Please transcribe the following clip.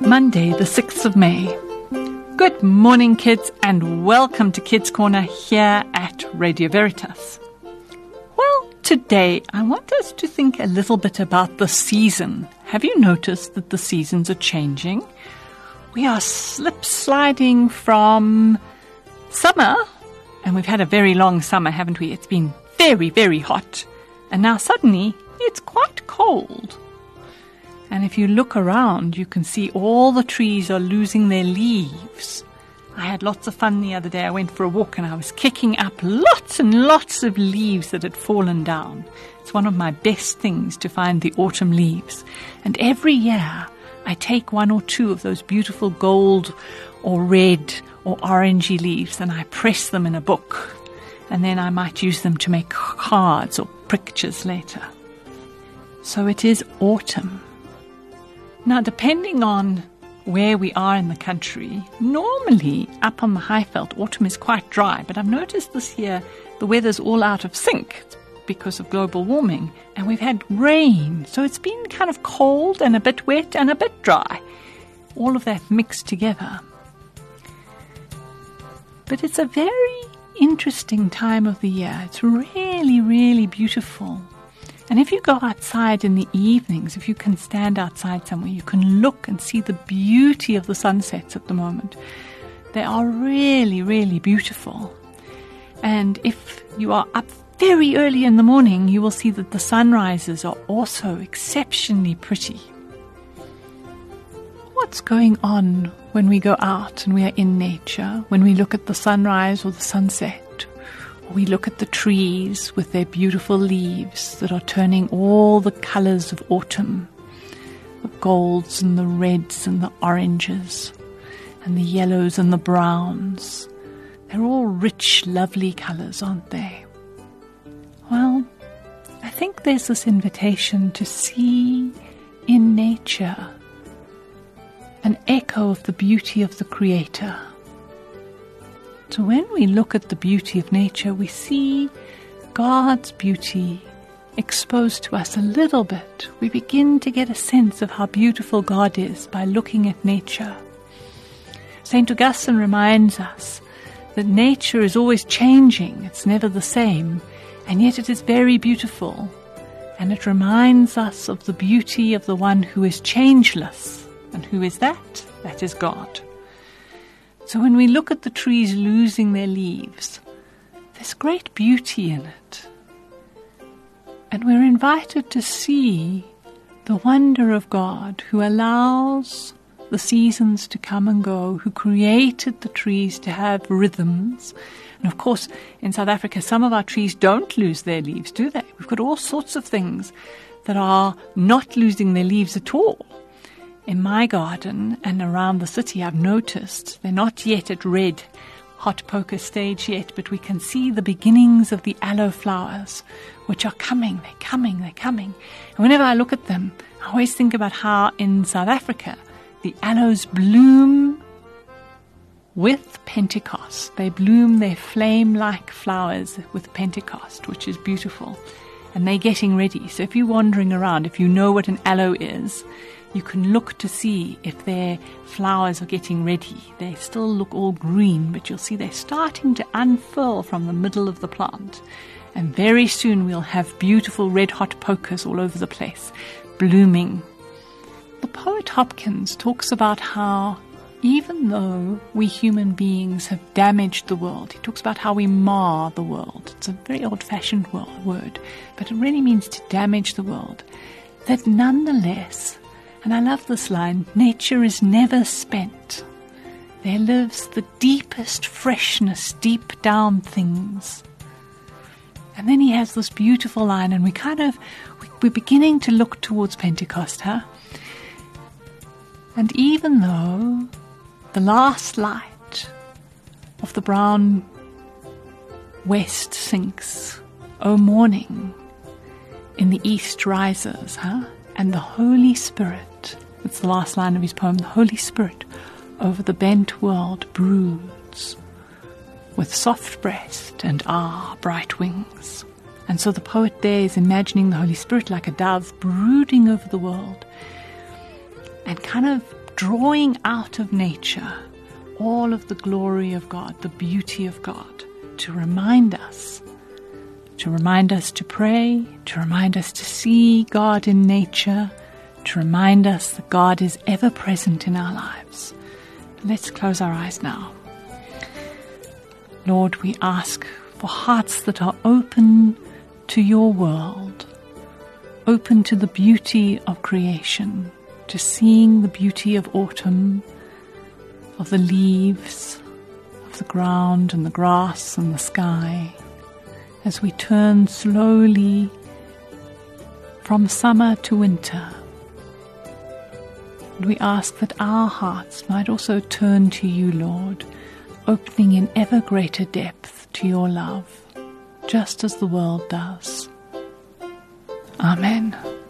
Monday, the 6th of May. Good morning, kids, and welcome to Kids Corner here at Radio Veritas. Well, today I want us to think a little bit about the season. Have you noticed that the seasons are changing? We are slip-sliding from summer, and we've had a very long summer, haven't we? It's been very, very hot, and now suddenly it's quite cold. And if you look around, you can see all the trees are losing their leaves. I had lots of fun the other day. I went for a walk and I was kicking up lots and lots of leaves that had fallen down. It's one of my best things to find the autumn leaves. And every year I take one or two of those beautiful gold or red or orangey leaves and I press them in a book. And then I might use them to make cards or pictures later. So it is autumn. Now, depending on where we are in the country, normally up on the Highveld, autumn is quite dry. But I've noticed this year the weather's all out of sync because of global warming. And we've had rain. So it's been kind of cold and a bit wet and a bit dry. All of that mixed together. But it's a very interesting time of the year. It's really, really beautiful. And if you go outside in the evenings, if you can stand outside somewhere, you can look and see the beauty of the sunsets at the moment. They are really, really beautiful. And if you are up very early in the morning, you will see that the sunrises are also exceptionally pretty. What's going on when we go out and we are in nature, when we look at the sunrise or the sunset? We look at the trees with their beautiful leaves that are turning all the colors of autumn, the golds and the reds and the oranges and the yellows and the browns. They're all rich, lovely colors, aren't they? Well, I think there's this invitation to see in nature an echo of the beauty of the Creator. So when we look at the beauty of nature, we see God's beauty exposed to us a little bit. We begin to get a sense of how beautiful God is by looking at nature. St. Augustine reminds us that nature is always changing. It's never the same, and yet it is very beautiful. And it reminds us of the beauty of the one who is changeless. And who is that? That is God. So when we look at the trees losing their leaves, there's great beauty in it. And we're invited to see the wonder of God who allows the seasons to come and go, who created the trees to have rhythms. And of course, in South Africa, some of our trees don't lose their leaves, do they? We've got all sorts of things that are not losing their leaves at all. In my garden and around the city, I've noticed they're not yet at red hot poker stage yet, but we can see the beginnings of the aloe flowers, which are coming, they're coming. And whenever I look at them, I always think about how in South Africa, the aloes bloom with Pentecost. They bloom their flame-like flowers with Pentecost, which is beautiful. And they're getting ready. So if you're wandering around, if you know what an aloe is, you can look to see if their flowers are getting ready. They still look all green, but you'll see they're starting to unfurl from the middle of the plant. And very soon we'll have beautiful red-hot pokers all over the place, blooming. The poet Hopkins talks about how even though we human beings have damaged the world, he talks about how we mar the world. It's a very old-fashioned word, but it really means to damage the world. That nonetheless, and I love this line, nature is never spent. There lives the deepest freshness deep down things. And then he has this beautiful line, and we're beginning to look towards Pentecost, huh? And even though the last light of the brown west sinks, O morning, in the east rises, huh? And the Holy Spirit, it's the last line of his poem, the Holy Spirit over the bent world broods with soft breast and bright wings. And so the poet there is imagining the Holy Spirit like a dove brooding over the world and kind of drawing out of nature all of the glory of God, the beauty of God, to remind us to pray, to remind us to see God in nature, to remind us that God is ever present in our lives. Let's close our eyes now. Lord, we ask for hearts that are open to your world, open to the beauty of creation, to seeing the beauty of autumn, of the leaves, of the ground and the grass and the sky, as we turn slowly from summer to winter. And we ask that our hearts might also turn to you, Lord, opening in ever greater depth to your love, just as the world does. Amen.